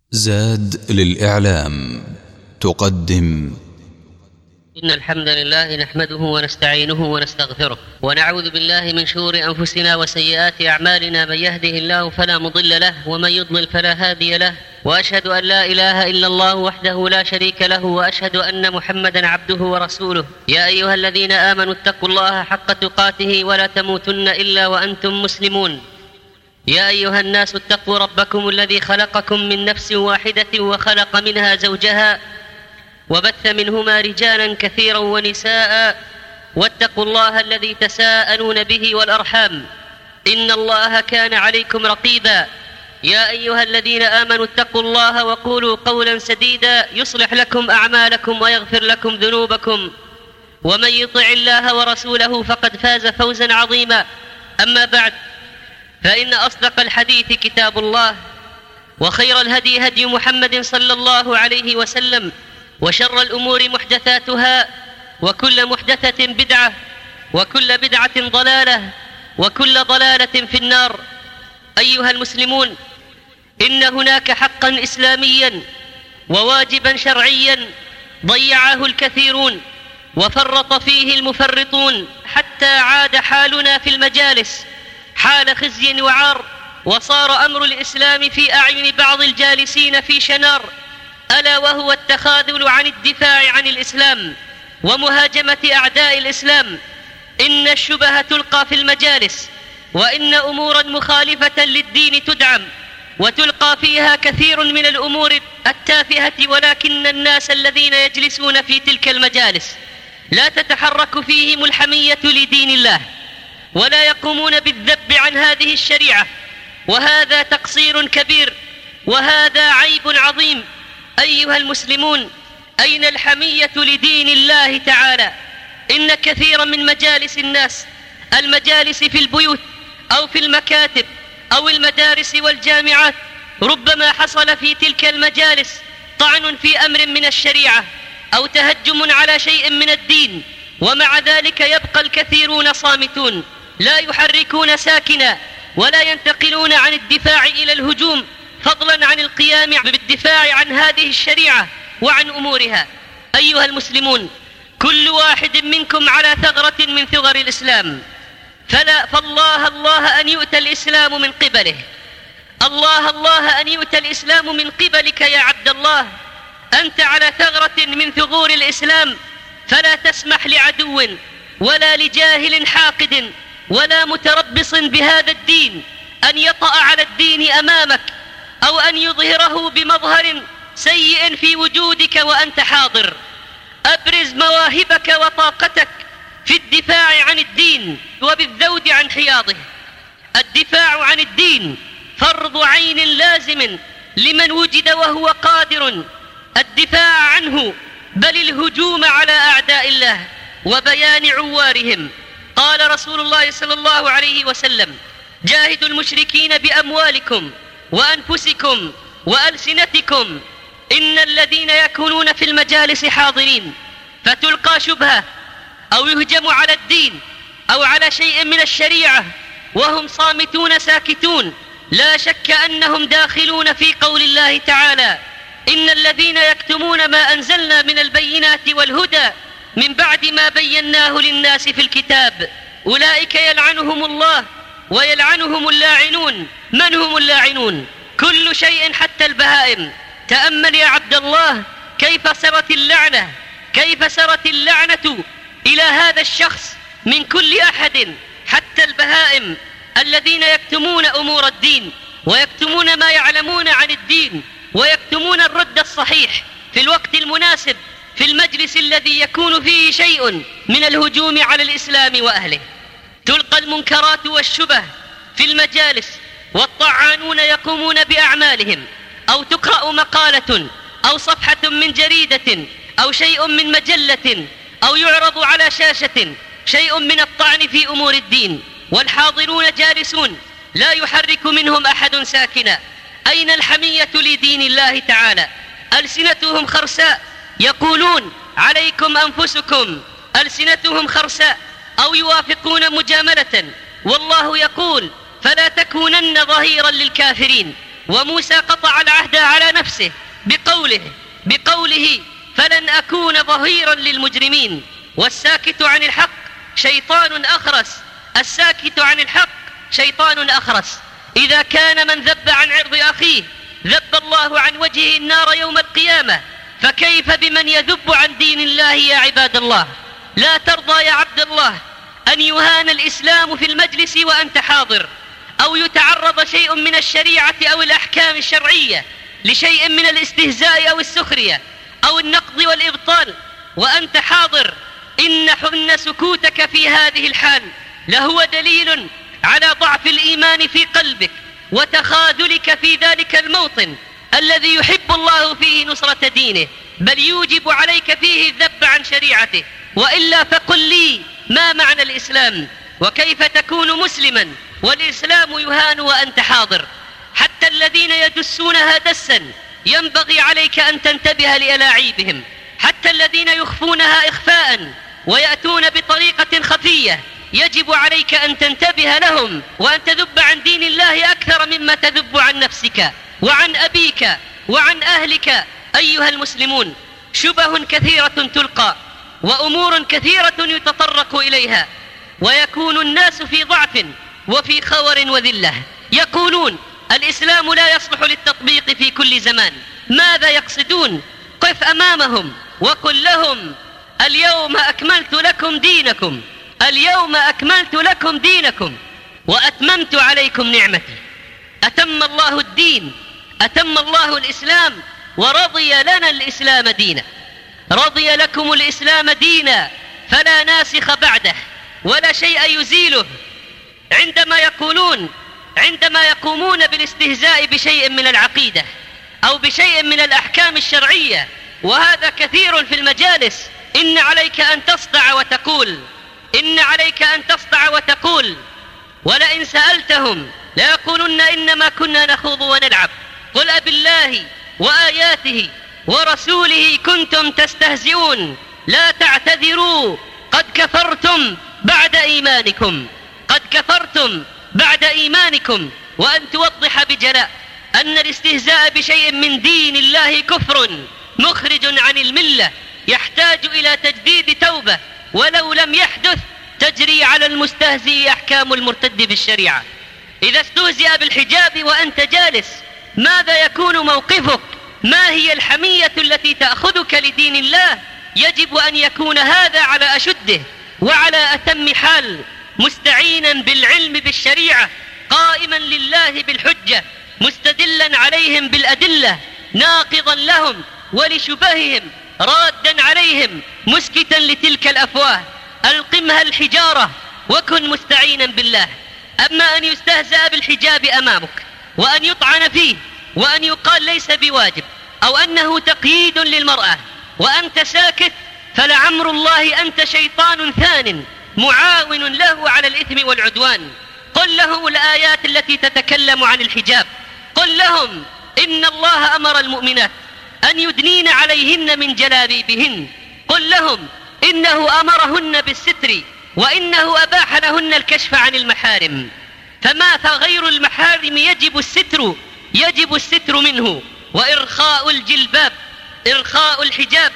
زاد للإعلام تقدم. إن الحمد لله نحمده ونستعينه ونستغفره ونعوذ بالله من شرور أنفسنا وسيئات أعمالنا. من يهده الله فلا مضل له ومن يضلل فلا هادي له، وأشهد أن لا إله إلا الله وحده لا شريك له، وأشهد أن محمدا عبده ورسوله. يا أيها الذين آمنوا اتقوا الله حق تقاته ولا تموتن إلا وأنتم مسلمون. يا أيها الناس اتقوا ربكم الذي خلقكم من نفس واحدة وخلق منها زوجها وبث منهما رجالا كثيرا ونساء، واتقوا الله الذي تساءلون به والأرحام إن الله كان عليكم رقيبا. يا أيها الذين آمنوا اتقوا الله وقولوا قولا سديدا يصلح لكم أعمالكم ويغفر لكم ذنوبكم، ومن يطع الله ورسوله فقد فاز فوزا عظيما. أما بعد، فإن أصدق الحديث كتاب الله، وخير الهدي هدي محمد صلى الله عليه وسلم، وشر الأمور محدثاتها، وكل محدثة بدعة، وكل بدعة ضلالة، وكل ضلالة في النار. أيها المسلمون، إن هناك حقا إسلاميا وواجبا شرعيا ضيعه الكثيرون وفرط فيه المفرطون، حتى عاد حالنا في المجالس حال خزي وعار، وصار أمر الإسلام في أعين بعض الجالسين في شنار، ألا وهو التخاذل عن الدفاع عن الإسلام ومهاجمة أعداء الإسلام. إن الشبه تلقى في المجالس، وإن أمورا مخالفة للدين تدعم وتلقى فيها كثير من الأمور التافهة، ولكن الناس الذين يجلسون في تلك المجالس لا تتحرك فيهم الحمية لدين الله، ولا يقومون بالذب عن هذه الشريعة، وهذا تقصير كبير، وهذا عيب عظيم. أيها المسلمون، أين الحمية لدين الله تعالى؟ إن كثيرا من مجالس الناس، المجالس في البيوت أو في المكاتب أو المدارس والجامعات، ربما حصل في تلك المجالس طعن في أمر من الشريعة أو تهجم على شيء من الدين، ومع ذلك يبقى الكثيرون صامتون، لا يحركون ساكنا، ولا ينتقلون عن الدفاع إلى الهجوم، فضلا عن القيام بالدفاع عن هذه الشريعة وعن أمورها. أيها المسلمون، كل واحد منكم على ثغرة من ثغر الإسلام، فالله أن يؤتى الإسلام من قبله، الله أن يؤتى الإسلام من قبلك يا عبد الله. أنت على ثغرة من ثغور الإسلام، فلا تسمح لعدو ولا لجاهل حاقد ولا متربص بهذا الدين أن يطأ على الدين أمامك، أو أن يظهره بمظهر سيء في وجودك وأنت حاضر. أبرز مواهبك وطاقتك في الدفاع عن الدين وبالذود عن حياضه. الدفاع عن الدين فرض عين لازم لمن وجد وهو قادر الدفاع عنه، بل الهجوم على أعداء الله وبيان عوارهم. قال رسول الله صلى الله عليه وسلم: جاهدوا المشركين بأموالكم وأنفسكم وألسنتكم. إن الذين يكونون في المجالس حاضرين فتلقى شبهة أو يهجم على الدين أو على شيء من الشريعة وهم صامتون ساكتون، لا شك أنهم داخلون في قول الله تعالى: إن الذين يكتمون ما أنزلنا من البينات والهدى من بعد ما بيناه للناس في الكتاب أولئك يلعنهم الله ويلعنهم اللاعنون. من هم اللاعنون؟ كل شيء حتى البهائم. تأمل يا عبد الله كيف سرت اللعنة إلى هذا الشخص من كل أحد، حتى البهائم الذين يكتمون أمور الدين ويكتمون ما يعلمون عن الدين ويكتمون الرد الصحيح في الوقت المناسب، في المجلس الذي يكون فيه شيء من الهجوم على الإسلام وأهله. تلقى المنكرات والشبه في المجالس، والطعانون يقومون بأعمالهم، أو تقرأ مقالة أو صفحة من جريدة أو شيء من مجلة، أو يعرض على شاشة شيء من الطعن في أمور الدين، والحاضرون جالسون لا يحرك منهم أحد ساكنا. أين الحمية لدين الله تعالى؟ ألسنتهم خرساء، يقولون عليكم أنفسكم، ألسنتهم خرساء، أو يوافقون مجاملة، والله يقول: فلا تكونن ظهيرا للكافرين. وموسى قطع العهد على نفسه بقوله فلن أكون ظهيرا للمجرمين. والساكت عن الحق شيطان أخرس، الساكت عن الحق شيطان أخرس. إذا كان من ذب عن عرض أخيه ذب الله عن وجهه النار يوم القيامة، فكيف بمن يذب عن دين الله يا عباد الله؟ لا ترضى يا عبد الله أن يهان الإسلام في المجلس وأنت حاضر، أو يتعرض شيء من الشريعة أو الأحكام الشرعية لشيء من الاستهزاء أو السخرية أو النقض والإبطال وأنت حاضر. إن سكوتك في هذه الحال لهو دليل على ضعف الإيمان في قلبك وتخاذلك في ذلك الموطن الذي يحب الله فيه نصرة دينه، بل يوجب عليك فيه الذب عن شريعته. وإلا فقل لي ما معنى الإسلام؟ وكيف تكون مسلما والإسلام يهان وأنت حاضر؟ حتى الذين يدسونها دسا ينبغي عليك أن تنتبه لألاعيبهم، حتى الذين يخفونها إخفاء ويأتون بطريقة خفية يجب عليك أن تنتبه لهم وأن تذب عن دين الله أكثر مما تذب عن نفسك وعن أبيك وعن أهلك. أيها المسلمون، شبه كثيرة تلقى وأمور كثيرة يتطرق إليها، ويكون الناس في ضعف وفي خور وذلة. يقولون الإسلام لا يصلح للتطبيق في كل زمان. ماذا يقصدون؟ قف أمامهم وقل لهم اليوم أكملت لكم دينكم، اليوم أكملت لكم دينكم وأتممت عليكم نعمتي. أتم الله الدين، أتم الله الإسلام، ورضي لنا الإسلام دينا. رضي لكم الإسلام دينا فلا ناسخ بعده ولا شيء يزيله. عندما يقومون بالاستهزاء بشيء من العقيدة أو بشيء من الأحكام الشرعية، وهذا كثير في المجالس، إن عليك أن تصدع وتقول، إن عليك أن تصدع وتقول. ولئن سألتهم ليقولن إنما كنا نخوض ونلعب. قل أبالله وآياته ورسوله كنتم تستهزئون لا تعتذروا قد كفرتم بعد إيمانكم، قد كفرتم بعد إيمانكم. وأن توضح بجلاء أن الاستهزاء بشيء من دين الله كفر مخرج عن الملة يحتاج إلى تجديد توبة، ولو لم يحدث تجري على المستهزئ أحكام المرتد بالشريعة. إذا استهزئ بالحجاب وأنت جالس ماذا يكون موقفك؟ ما هي الحمية التي تأخذك لدين الله؟ يجب أن يكون هذا على أشده وعلى أتم حال، مستعينا بالعلم بالشريعة، قائما لله بالحجة، مستدلا عليهم بالأدلة، ناقضا لهم ولشبههم، رادا عليهم، مسكتا لتلك الأفواه. ألقمها الحجارة وكن مستعينا بالله. أما أن يستهزأ بالحجاب أمامك وأن يطعن فيه وأن يقال ليس بواجب أو أنه تقييد للمرأة وأنت ساكت، فلعمر الله أنت شيطان ثان معاون له على الإثم والعدوان. قل لهم الآيات التي تتكلم عن الحجاب، قل لهم إن الله أمر المؤمنات أن يدنين عليهن من جلابيبهن، قل لهم إنه أمرهن بالستر وإنه أباح لهن الكشف عن المحارم. فما فغير المحارم يجب الستر منه، وإرخاء الجلباب، إرخاء الحجاب.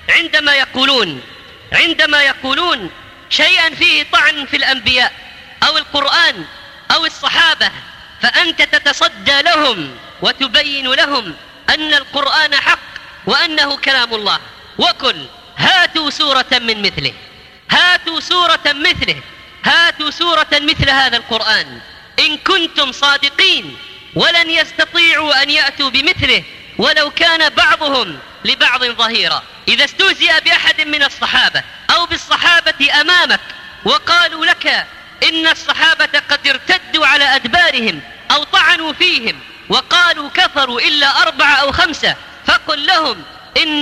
عندما يقولون شيئا فيه طعن في الأنبياء أو القرآن أو الصحابة، فأنت تتصدى لهم وتبين لهم أن القرآن حق وأنه كلام الله. وقل هاتوا سورة من مثله، هاتوا سورة مثله، هاتوا سورة مثل هذا القرآن إن كنتم صادقين. ولن يستطيعوا أن يأتوا بمثله ولو كان بعضهم لبعض ظهيرا. إذا استهزئ بأحد من الصحابة أو بالصحابة أمامك وقالوا لك إن الصحابة قد ارتدوا على أدبارهم أو طعنوا فيهم وقالوا كفروا إلا 4 أو 5، فقل لهم إن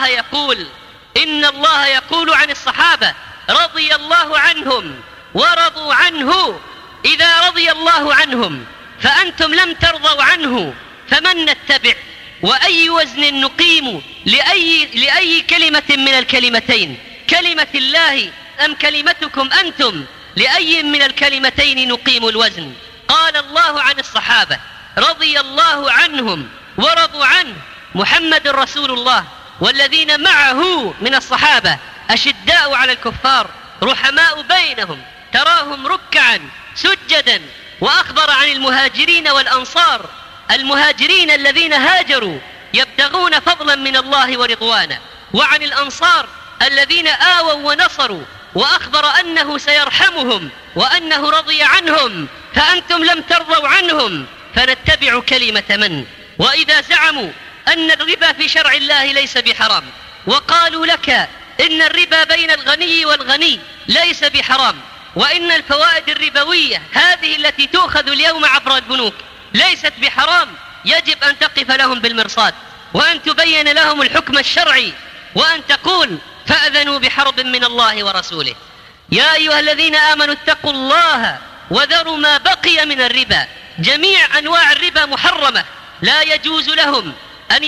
الله يقول عن الصحابة رضي الله عنهم ورضوا عنه. إذا رضي الله عنهم فأنتم لم ترضوا عنه، فمن نتبع وأي وزن نقيم لأي كلمة من الكلمتين؟ كلمة الله أم كلمتكم أنتم؟ لأي من الكلمتين نقيم الوزن؟ قال الله عن الصحابة رضي رضي الله عنهم ورضوا عنه محمد رسول الله والذين معه من الصحابة أشداء على الكفار رحماء بينهم تراهم ركعا سجدا. وأخبر عن المهاجرين والأنصار، المهاجرين الذين هاجروا يبتغون فضلا من الله ورضوانا، وعن الأنصار الذين آووا ونصروا، وأخبر أنه سيرحمهم وأنه رضي عنهم. فأنتم لم ترضوا عنهم فنتبع كلمة من؟ وإذا زعموا أن الربا في شرع الله ليس بحرام، وقالوا لك إن الربا بين الغني والغني ليس بحرام، وإن الفوائد الربوية هذه التي تؤخذ اليوم عبر البنوك ليست بحرام، يجب أن تقف لهم بالمرصاد وأن تبين لهم الحكم الشرعي، وأن تقول فأذنوا بحرب من الله ورسوله. يا أيها الذين آمنوا اتقوا الله وذروا ما بقي من الربا. جميع أنواع الربا محرمة، لا يجوز لهم أن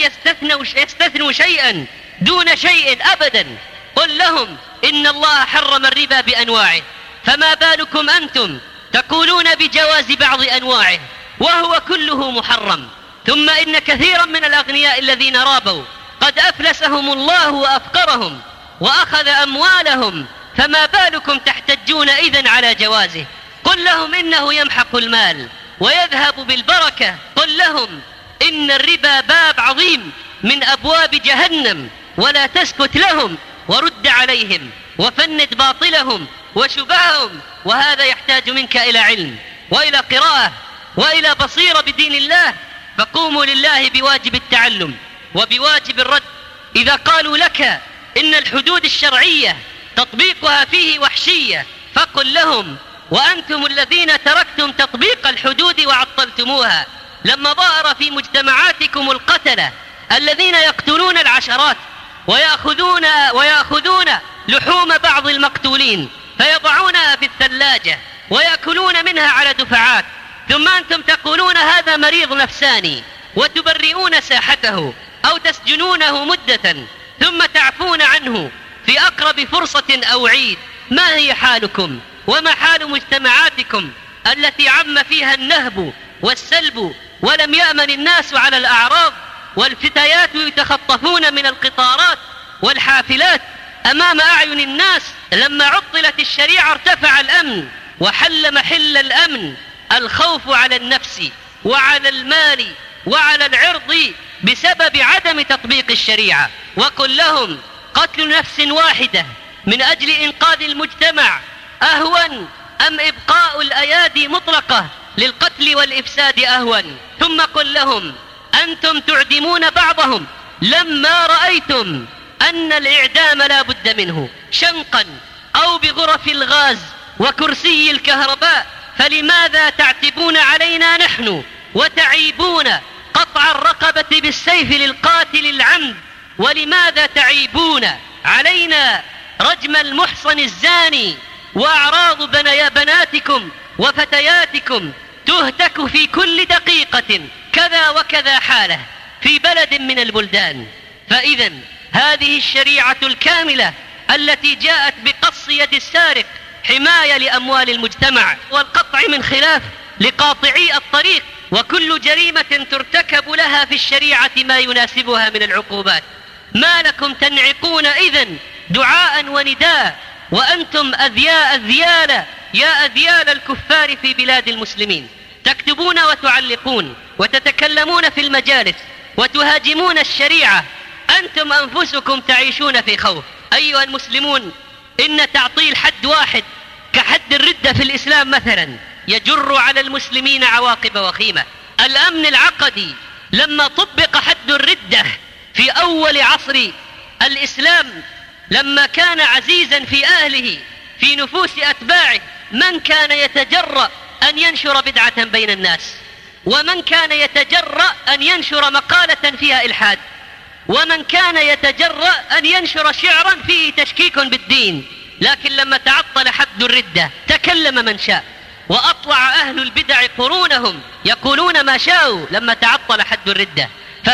يستثنوا شيئا دون شيء أبدا. قل لهم إن الله حرم الربا بأنواعه، فما بالكم أنتم تقولون بجواز بعض أنواعه وهو كله محرم. ثم إن كثيرا من الأغنياء الذين رابوا قد أفلسهم الله وأفقرهم وأخذ أموالهم، فما بالكم تحتجون إذن على جوازه؟ قل لهم إنه يمحق المال ويذهب بالبركة. قل لهم إن الربا باب عظيم من أبواب جهنم، ولا تسكت لهم ورد عليهم وفند باطلهم وشبههم. وهذا يحتاج منك إلى علم وإلى قراءة وإلى بصيرة بدين الله. فقوموا لله بواجب التعلم وبواجب الرد. إذا قالوا لك إن الحدود الشرعية تطبيقها فيه وحشية، فقل لهم وأنتم الذين تركتم تطبيق الحدود وعطلتموها، لما ظهر في مجتمعاتكم القتلة الذين يقتلون العشرات ويأخذون لحوم بعض المقتولين فيضعونها في الثلاجة ويأكلون منها على دفعات، ثم أنتم تقولون هذا مريض نفساني وتبرئون ساحته أو تسجنونه مدة ثم تعفون عنه في أقرب فرصة أو عيد. ما هي حالكم وما حال مجتمعاتكم التي عم فيها النهب والسلب ولم يأمن الناس على الأعراض، والفتيات يتخطفون من القطارات والحافلات أمام أعين الناس؟ لما عطلت الشريعة ارتفع الأمن وحل محل الأمن الخوف على النفس وعلى المال وعلى العرض بسبب عدم تطبيق الشريعة. وقل لهم قتل نفس واحدة من أجل إنقاذ المجتمع أهون أم إبقاء الأيادي مطلقة للقتل والإفساد أهون؟ ثم قل لهم أنتم تعدمون بعضهم لما رأيتم أن الإعدام لا بد منه شنقا أو بغرف الغاز وكرسي الكهرباء، فلماذا تعتبون علينا نحن وتعيبون قطع الرقبة بالسيف للقاتل العمد؟ ولماذا تعيبون علينا رجم المحصن الزاني وأعراض بناتكم وفتياتكم تهتك في كل دقيقة كذا وكذا حالة في بلد من البلدان؟ فإذا هذه الشريعة الكاملة التي جاءت بقص يد السارق حماية لأموال المجتمع والقطع من خلاف لقاطعي الطريق، وكل جريمة ترتكب لها في الشريعة ما يناسبها من العقوبات. ما لكم تنعقون إذن دعاء ونداء وأنتم أذيال يا أذيال الكفار في بلاد المسلمين، تكتبون وتعلقون وتتكلمون في المجالس وتهاجمون الشريعة، أنتم أنفسكم تعيشون في خوف. أيها المسلمون، إن تعطيل حد واحد كحد الردة في الإسلام مثلا يجر على المسلمين عواقب وخيمة. الأمن العقدي لما طبق حد الردة في أول عصر الإسلام، لما كان عزيزا في أهله في نفوس أتباعه، من كان يتجرأ أن ينشر بدعة بين الناس؟ ومن كان يتجرأ أن ينشر مقالة فيها إلحاد؟ ومن كان يتجرأ أن ينشر شعرا فيه تشكيك بالدين؟ لكن لما تعطل حد الردة تكلم من شاء، وأطلع أهل البدع قرونهم يقولون ما شاءوا لما تعطل حد الردة.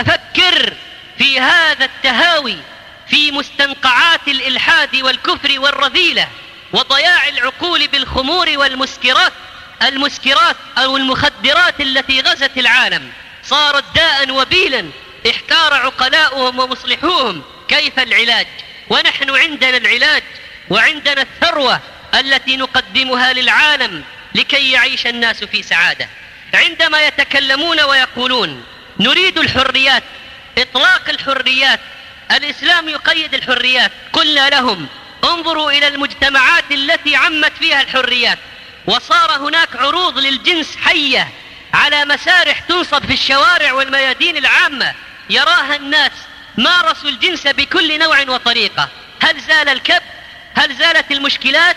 ففكر في هذا التهاوي في مستنقعات الإلحاد والكفر والرذيلة وضياع العقول بالخمور والمسكرات أو المخدرات التي غزت العالم. صارت داء وبيلا احتار عقلاؤهم ومصلحوهم كيف العلاج. ونحن عندنا العلاج وعندنا الثروة التي نقدمها للعالم لكي يعيش الناس في سعادة. عندما يتكلمون ويقولون نريد الحريات، إطلاق الحريات، الإسلام يقيد الحريات، قلنا لهم انظروا إلى المجتمعات التي عمت فيها الحريات وصار هناك عروض للجنس حية على مسارح تنصب في الشوارع والميادين العامة يراها الناس، مارسوا الجنس بكل نوع وطريقة. هل زال الكبت؟ هل زالت المشكلات؟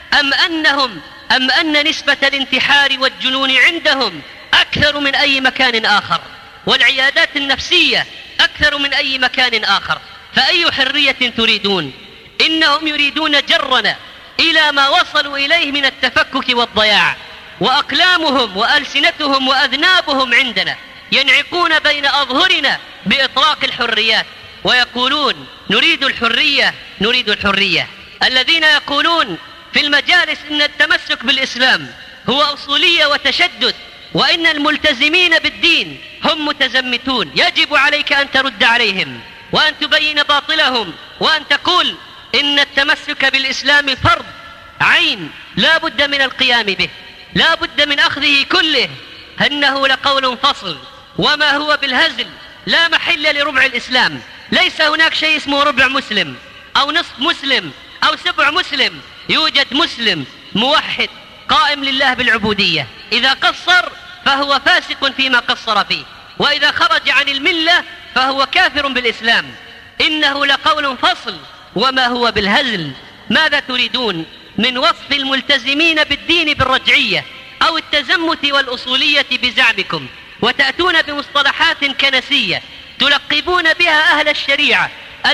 أم أن نسبة الانتحار والجنون عندهم أكثر من أي مكان آخر، والعيادات النفسية أكثر من أي مكان آخر؟ فأي حرية تريدون؟ إنهم يريدون جرنا إلى ما وصلوا إليه من التفكك والضياع، وأقلامهم وألسنتهم وأذنابهم عندنا ينعقون بين أظهرنا بإطلاق الحريات ويقولون نريد الحرية نريد الحرية. الذين يقولون في المجالس إن التمسك بالإسلام هو أصولية وتشدد وإن الملتزمين بالدين هم متزمتون، يجب عليك أن ترد عليهم وأن تبين باطلهم وأن تقول إن التمسك بالإسلام فرض عين لا بد من القيام به، لا بد من أخذه كله، إنه لقول فصل وما هو بالهزل، لا محل لربع الإسلام. ليس هناك شيء اسمه ربع مسلم أو نصف مسلم أو سبع مسلم، يوجد مسلم موحد قائم لله بالعبودية، إذا قصر فهو فاسق فيما قصر فيه، وإذا خرج عن الملة فهو كافر بالإسلام. إنه لقول فصل وما هو بالهزل. ماذا تريدون من وصف الملتزمين بالدين بالرجعية أو التزمت والأصولية بزعمكم، وتأتون بمصطلحات كنسية تلقبون بها أهل الشريعة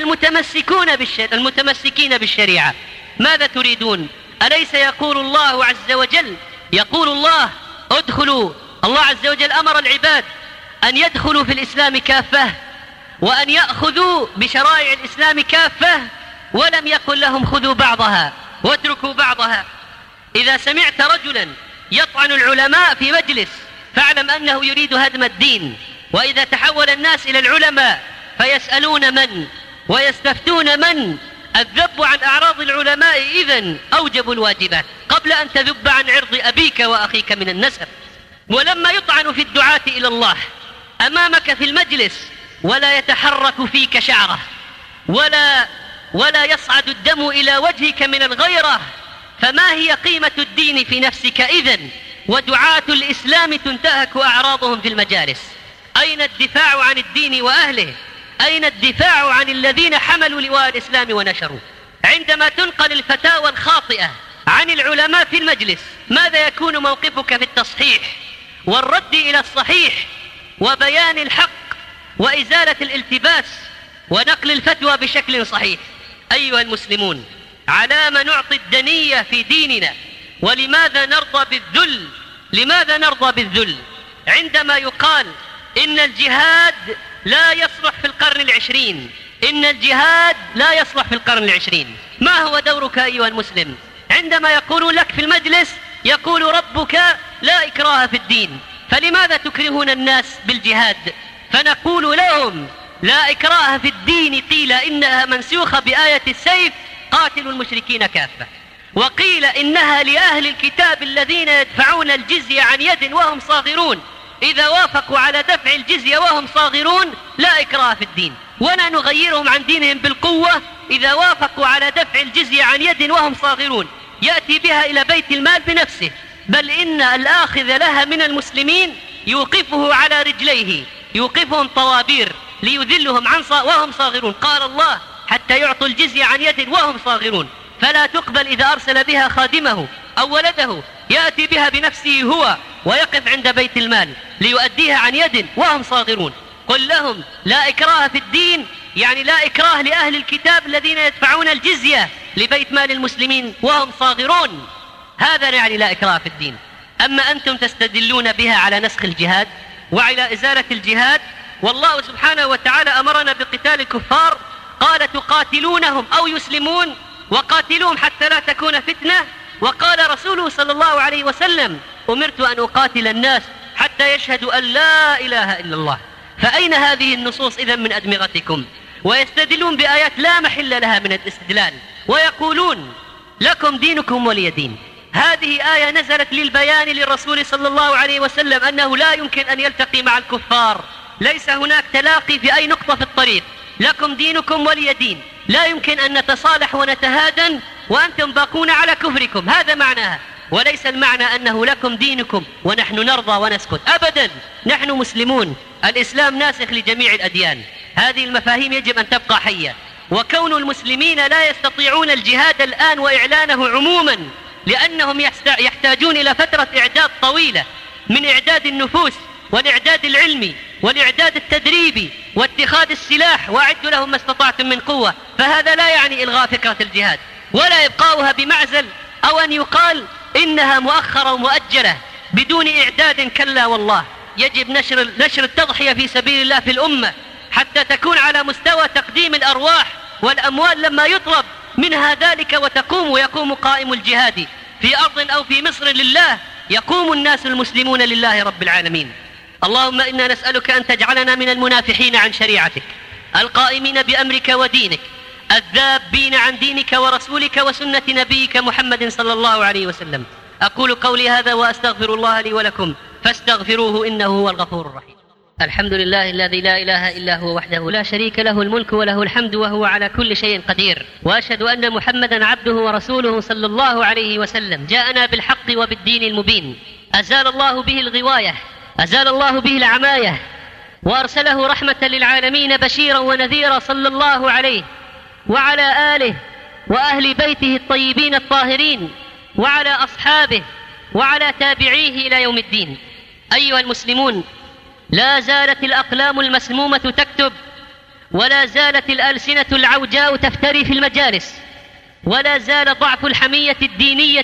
المتمسكين بالشريعة؟ ماذا تريدون؟ أليس يقول الله عز وجل، يقول الله ادخلوا، الله عز وجل أمر العباد أن يدخلوا في الإسلام كافة وأن يأخذوا بشرائع الإسلام كافة، ولم يقل لهم خذوا بعضها واتركوا بعضها. إذا سمعت رجلا يطعن العلماء في مجلس فاعلم أنه يريد هدم الدين. وإذا تحول الناس إلى العلماء فيسألون من ويستفتون من، الذب عن أعراض العلماء إذن أوجب الواجبات قبل أن تذب عن عرض أبيك وأخيك من النسب. ولما يطعن في الدعاة إلى الله أمامك في المجلس ولا يتحرك فيك شعره ولا يصعد الدم إلى وجهك من الغيرة، فما هي قيمة الدين في نفسك إذن؟ ودعاة الإسلام تنتهك أعراضهم في المجالس. أين الدفاع عن الدين وأهله؟ أين الدفاع عن الذين حملوا لواء الإسلام ونشروا؟ عندما تنقل الفتاوى الخاطئة عن العلماء في المجلس ماذا يكون موقفك في التصحيح والرد إلى الصحيح وبيان الحق وإزالة الالتباس ونقل الفتوى بشكل صحيح؟ أيها المسلمون، على ما نعطي الدنية في ديننا؟ ولماذا نرضى بالذل؟ لماذا نرضى بالذل عندما يقال إن الجهاد لا يصلح في القرن العشرين؟ إن الجهاد لا يصلح في القرن العشرين. ما هو دورك أيها المسلم عندما يقولون لك في المجلس يقول ربك لا إكراه في الدين، فلماذا تكرهون الناس بالجهاد؟ فنقول لهم لا إكراه في الدين قيل إنها منسوخة بآية السيف قاتلوا المشركين كافة، وقيل إنها لأهل الكتاب الذين يدفعون الجزية عن يد وهم صاغرون، إذا وافقوا على دفع الجزية وهم صاغرون لا إكراه في الدين، ولا نغيرهم عن دينهم بالقوة إذا وافقوا على دفع الجزية عن يد وهم صاغرون، يأتي بها إلى بيت المال بنفسه، بل إن الآخذ لها من المسلمين يوقفه على رجليه، يوقفهم طوابير ليذلهم وهم صاغرون. قال الله حتى يعطوا الجزية عن يد وهم صاغرون، فلا تقبل إذا أرسل بها خادمه أو ولده، يأتي بها بنفسه هو ويقف عند بيت المال ليؤديها عن يد وهم صاغرون. قل لهم لا إكراه في الدين، يعني لا إكراه لأهل الكتاب الذين يدفعون الجزية لبيت مال المسلمين وهم صاغرون، هذا يعني لا إكراه في الدين. أما أنتم تستدلون بها على نسخ الجهاد وعلى إزالة الجهاد، والله سبحانه وتعالى أمرنا بقتال الكفار، قال تقاتلونهم أو يسلمون وقاتلوهم حتى لا تكون فتنة، وقال رسوله صلى الله عليه وسلم أمرت أن أقاتل الناس حتى يشهدوا أن لا إله إلا الله. فأين هذه النصوص إذن من أدمغتكم؟ ويستدلون بآيات لا محل لها من الاستدلال، ويقولون لكم دينكم ولي دين. هذه آية نزلت للبيان للرسول صلى الله عليه وسلم أنه لا يمكن أن يلتقي مع الكفار، ليس هناك تلاقي في أي نقطة في الطريق. لكم دينكم ولي دين، لا يمكن أن نتصالح ونتهادن وأنتم باقون على كفركم، هذا معناها. وليس المعنى أنه لكم دينكم ونحن نرضى ونسكت، أبدا، نحن مسلمون، الإسلام ناسخ لجميع الأديان. هذه المفاهيم يجب أن تبقى حية. وكون المسلمين لا يستطيعون الجهاد الآن وإعلانه عموما لأنهم يحتاجون إلى فترة إعداد طويلة من إعداد النفوس والإعداد العلمي والإعداد التدريبي واتخاذ السلاح، وأعدوا لهم ما استطعتم من قوة، فهذا لا يعني إلغاء فكرة الجهاد ولا إبقاؤها بمعزل أو أن يقال إنها مؤخرة ومؤجلة بدون إعداد. كلا والله، يجب نشر التضحية في سبيل الله في الأمة حتى تكون على مستوى تقديم الأرواح والأموال لما يطلب منها ذلك، وتقوم ويقوم قائم الجهاد في أرض أو في مصر لله، يقوم الناس المسلمون لله رب العالمين. اللهم إنا نسألك أن تجعلنا من المنافحين عن شريعتك، القائمين بأمرك ودينك، الذابين عن دينك ورسولك وسنة نبيك محمد صلى الله عليه وسلم. أقول قولي هذا وأستغفر الله لي ولكم فاستغفروه إنه هو الغفور الرحيم. الحمد لله الذي لا إله إلا هو وحده لا شريك له الملك وله الحمد وهو على كل شيء قدير. وأشهد أن محمدا عبده ورسوله صلى الله عليه وسلم، جاءنا بالحق وبالدين المبين، أزال الله به الغواية، أزال الله به العماية، وأرسله رحمة للعالمين بشيرا ونذيرا صلى الله عليه وعلى آله وأهل بيته الطيبين الطاهرين وعلى أصحابه وعلى تابعيه إلى يوم الدين. أيها المسلمون، لا زالت الأقلام المسمومة تكتب، ولا زالت الألسنة العوجاء تفتري في المجالس، ولا زال ضعف الحمية الدينية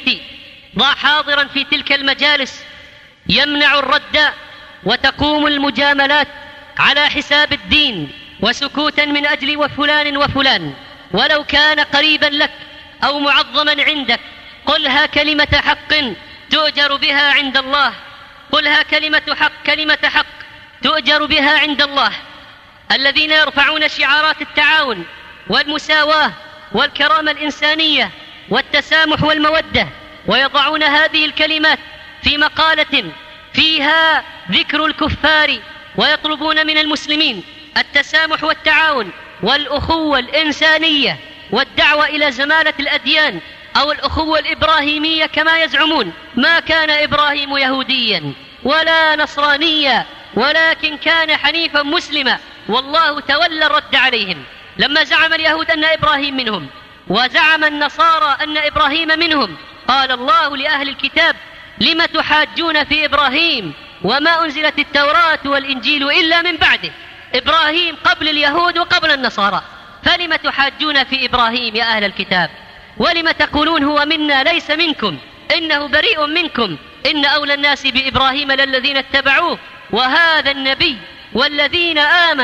حاضرا في تلك المجالس يمنع الرد، وتقوم المجاملات على حساب الدين وسكوتا من أجل وفلان وفلان. ولو كان قريبا لك أو معظما عندك قلها كلمة حق تؤجر بها عند الله، قلها كلمة حق تؤجر بها عند الله. الذين يرفعون شعارات التعاون والمساواة والكرامة الإنسانية والتسامح والمودة، ويضعون هذه الكلمات في مقالة فيها ذكر الكفار، ويطلبون من المسلمين التسامح والتعاون والأخوة الإنسانية والدعوة إلى زمالة الأديان أو الأخوة الإبراهيمية كما يزعمون. ما كان إبراهيم يهوديا ولا نصرانيا، ولكن كان حنيفا مسلما، والله تولى الرد عليهم. لما زعم اليهود أن إبراهيم منهم وزعم النصارى أن إبراهيم منهم، قال الله لأهل الكتاب: لم تحاجون في إبراهيم وما أنزلت التوراة والإنجيل إلا من بعده. إبراهيم قبل اليهود وقبل النصارى، فلم تحاجون في إبراهيم يا أهل الكتاب؟ ولم تقولون هو منا ليس منكم إنه بريء منكم؟ إن أولى الناس بإبراهيم للذين اتبعوه وهذا النبي والذين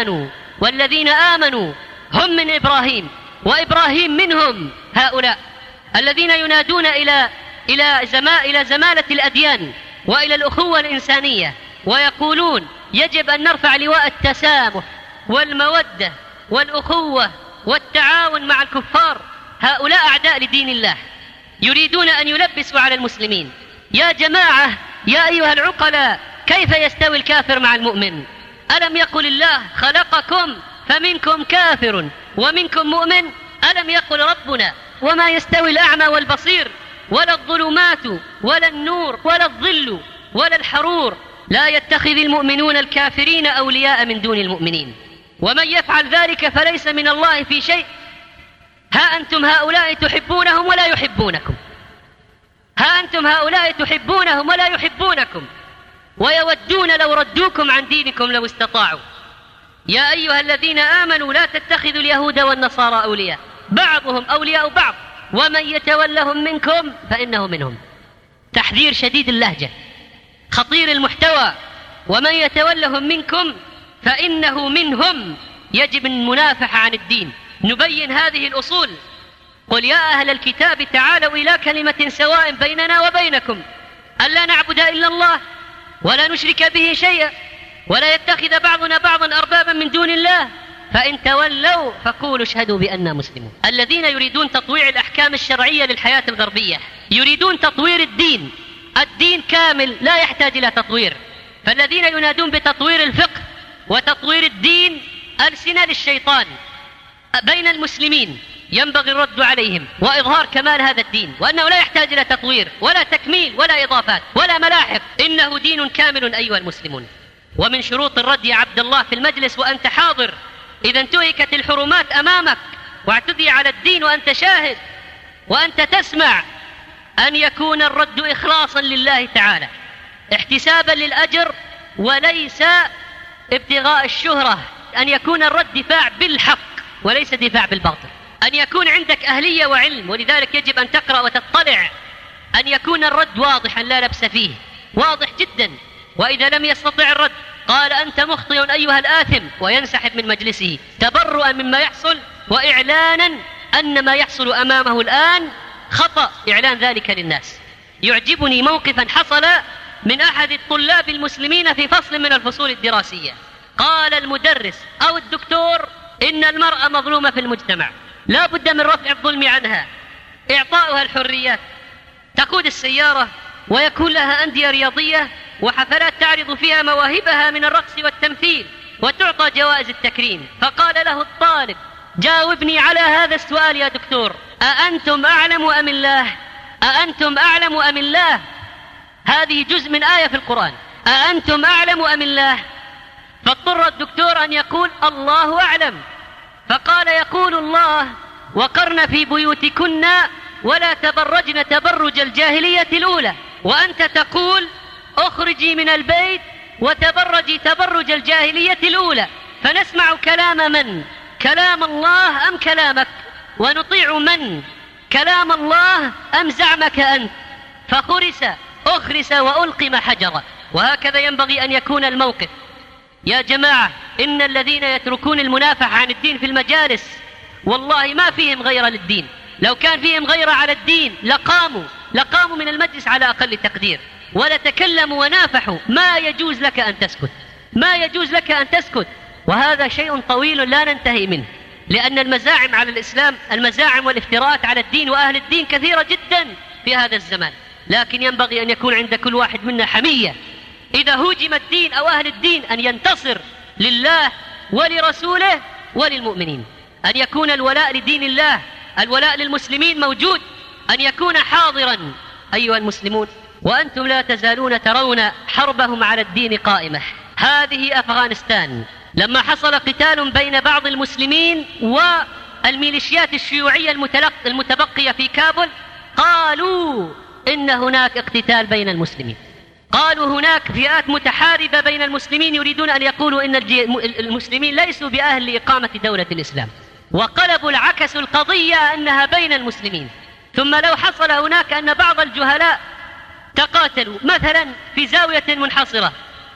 آمنوا هم من إبراهيم وإبراهيم منهم. هؤلاء الذين ينادون إلى زمالة الأديان وإلى الأخوة الإنسانية، ويقولون يجب أن نرفع لواء التسامح والمودة والأخوة والتعاون مع الكفار، هؤلاء أعداء لدين الله، يريدون أن يلبسوا على المسلمين. يا جماعة، يا أيها العقلاء، كيف يستوي الكافر مع المؤمن؟ ألم يقل الله: خلقكم فمنكم كافر ومنكم مؤمن؟ ألم يقل ربنا: وما يستوي الأعمى والبصير ولا الظلمات ولا النور ولا الظل ولا الحرور؟ لا يتخذ المؤمنون الكافرين أولياء من دون المؤمنين، ومن يفعل ذلك فليس من الله في شيء. ها أنتم هؤلاء تحبونهم ولا يحبونكم، ها أنتم هؤلاء تحبونهم ولا يحبونكم، ويودون لو ردوكم عن دينكم لو استطاعوا. يا أيها الذين آمنوا لا تتخذوا اليهود والنصارى أولياء، بعضهم أولياء بعض، ومن يتولهم منكم فإنه منهم. تحذير شديد اللهجة، خطير المحتوى. ومن يتولهم منكم فإنه منهم. يجب المنافحة عن الدين، نبين هذه الأصول. قل يا أهل الكتاب تعالوا إلى كلمة سواء بيننا وبينكم ألا نعبد إلا الله ولا نشرك به شيئا ولا يتخذ بعضنا بعضا أربابا من دون الله فإن تولوا فقولوا اشهدوا بأننا مسلمون. الذين يريدون تطويع الأحكام الشرعية للحياة الغربية يريدون تطوير الدين. الدين كامل لا يحتاج إلى تطوير. فالذين ينادون بتطوير الفقه وتطوير الدين ألسنة للشيطان بين المسلمين، ينبغي الرد عليهم وإظهار كمال هذا الدين، وأنه لا يحتاج إلى تطوير ولا تكميل ولا إضافات ولا ملاحق، إنه دين كامل أيها المسلمون. ومن شروط الرد يا عبد الله في المجلس وأنت حاضر، إذا انتهكت الحرمات أمامك واعتدي على الدين وأنت شاهد وأنت تسمع، أن يكون الرد إخلاصا لله تعالى احتسابا للأجر وليس ابتغاء الشهرة، أن يكون الرد دفاع بالحق وليس دفاع بالباطل، أن يكون عندك أهلية وعلم، ولذلك يجب أن تقرأ وتطلع، أن يكون الرد واضحا لا لبس فيه، واضح جدا. وإذا لم يستطع الرد قال أنت مخطئ أيها الآثم وينسحب من مجلسه تبرؤا مما يحصل وإعلانا أن ما يحصل أمامه الآن خطأ، إعلان ذلك للناس. يعجبني موقفا حصل من أحد الطلاب المسلمين في فصل من الفصول الدراسية. قال المدرس أو الدكتور إن المرأة مظلومة في المجتمع، لا بد من رفع الظلم عنها، إعطاؤها الحريات، تقود السيارة ويكون لها أندية رياضية وحفلات تعرض فيها مواهبها من الرقص والتمثيل وتعطى جوائز التكريم. فقال له الطالب جاوبني على هذا السؤال يا دكتور، أأنتم أعلم أم الله؟ أأنتم أعلم أم الله؟ هذه جزء من آية في القرآن، أأنتم أعلم أم الله؟ فاضطر الدكتور أن يقول الله أعلم. فقال يقول الله وقرن في بيوتكن ولا تبرجن تبرج الجاهلية الأولى، وأنت تقول اخرجي من البيت وتبرجي تبرج الجاهلية الأولى. فنسمع كلام من؟ كلام الله أم كلامك؟ ونطيع من؟ كلام الله أم زعمك أنت؟ أخرس وألقم حجرا. وهكذا ينبغي أن يكون الموقف يا جماعة. إن الذين يتركون المنافحة عن الدين في المجالس والله ما فيهم غير للدين، لو كان فيهم غير على الدين لقاموا من المجلس على أقل تقدير ولتكلموا ونافحوا. ما يجوز لك أن تسكت، ما يجوز لك أن تسكت. وهذا شيء طويل لا ننتهي منه، لأن المزاعم على الإسلام، المزاعم والافتراءات على الدين وأهل الدين كثيرة جدا في هذا الزمان، لكن ينبغي أن يكون عند كل واحد منا حمية إذا هوجم الدين أو أهل الدين أن ينتصر لله ولرسوله وللمؤمنين، أن يكون الولاء لدين الله، الولاء للمسلمين موجود، أن يكون حاضرا أيها المسلمون. وأنتم لا تزالون ترون حربهم على الدين قائمة. هذه أفغانستان لما حصل قتال بين بعض المسلمين والميليشيات الشيوعية المتبقية في كابول، قالوا إن هناك اقتتال بين المسلمين، قالوا هناك فئات متحاربة بين المسلمين يريدون أن يقولوا إن المسلمين ليسوا بأهل لإقامة دولة الإسلام، وقلبوا العكس القضية أنها بين المسلمين. ثم لو حصل هناك أن بعض الجهلاء تقاتلوا مثلا في زاوية منحصرة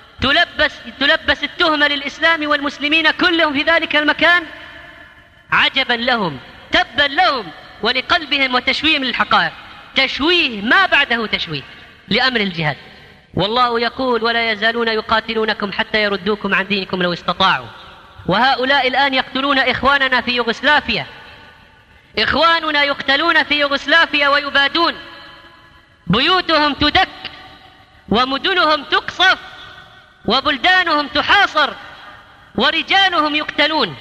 تلبس التهمة للإسلام والمسلمين كلهم في ذلك المكان، عجبا لهم، تبا لهم ولقلبهم وتشويهم للحقائق، تشويه ما بعده تشويه لأمر الجهاد. والله يقول ولا يزالون يقاتلونكم حتى يردوكم عن دينكم لو استطاعوا. وهؤلاء الآن يقتلون إخواننا في يوغوسلافيا، إخواننا يقتلون في يوغوسلافيا ويبادون، بيوتهم تدك ومدنهم تقصف وبلدانهم تحاصر ورجالهم يقتلون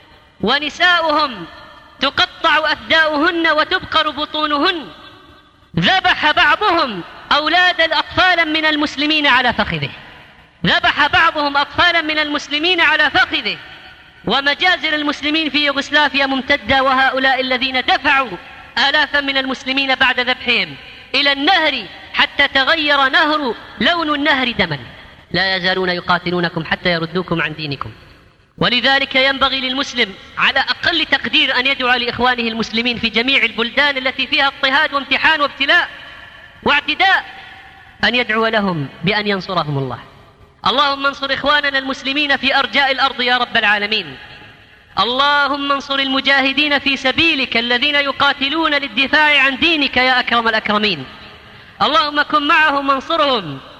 ونساؤهم تقطع أفداؤهن وتبقر بطونهن. ذبح بعضهم أولاد الأطفال من المسلمين على فخذه، ذبح بعضهم أطفالا من المسلمين على فخذه. ومجازر المسلمين في يوغوسلافيا ممتدة، وهؤلاء الذين دفعوا آلافا من المسلمين بعد ذبحهم إلى النهر حتى تغير لون النهر دما. لا يزالون يقاتلونكم حتى يردوكم عن دينكم. ولذلك ينبغي للمسلم على أقل تقدير أن يدعو لإخوانه المسلمين في جميع البلدان التي فيها اضطهاد وامتحان وابتلاء واعتداء، أن يدعو لهم بأن ينصرهم الله. اللهم انصر إخواننا المسلمين في أرجاء الأرض يا رب العالمين. اللهم انصر المجاهدين في سبيلك الذين يقاتلون للدفاع عن دينك يا أكرم الأكرمين. اللهم كن معهم وانصرهم.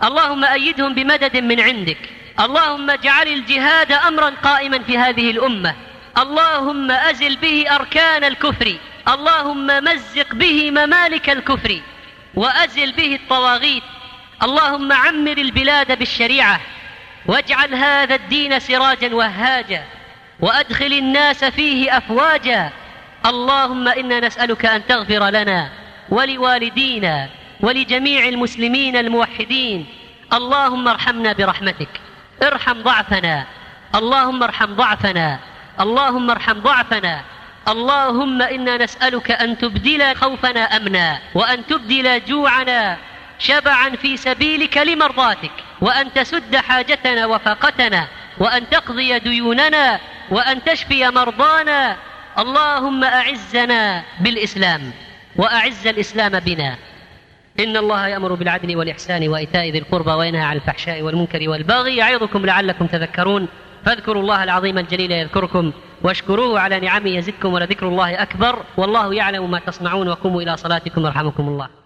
اللهم أيدهم بمدد من عندك. اللهم اجعل الجهاد أمرا قائما في هذه الأمة. اللهم أزل به أركان الكفر. اللهم مزق به ممالك الكفر وأزل به الطواغيت. اللهم عمر البلاد بالشريعة واجعل هذا الدين سراجا وهاجا وأدخل الناس فيه أفواجا. اللهم إنا نسألك أن تغفر لنا ولوالدينا ولجميع المسلمين الموحدين. اللهم ارحمنا برحمتك، ارحم ضعفنا، اللهم ارحم ضعفنا، اللهم ارحم ضعفنا. اللهم إنا نسألك أن تبدل خوفنا أمنا، وأن تبدل جوعنا شبعا في سبيلك لمرضاتك، وأن تسد حاجتنا وفاقتنا، وأن تقضي ديوننا، وأن تشفي مرضانا. اللهم أعزنا بالإسلام وأعز الإسلام بنا. إن الله يأمر بالعدل والإحسان وإيتاء ذي القربى وينهى عن الفحشاء والمنكر والبغي يعظكم لعلكم تذكرون. فاذكروا الله العظيم الجليل يذكركم واشكروه على نعمه يزدكم ولذكر الله أكبر. والله يعلم ما تصنعون. وقوموا إلى صلاتكم يرحمكم الله.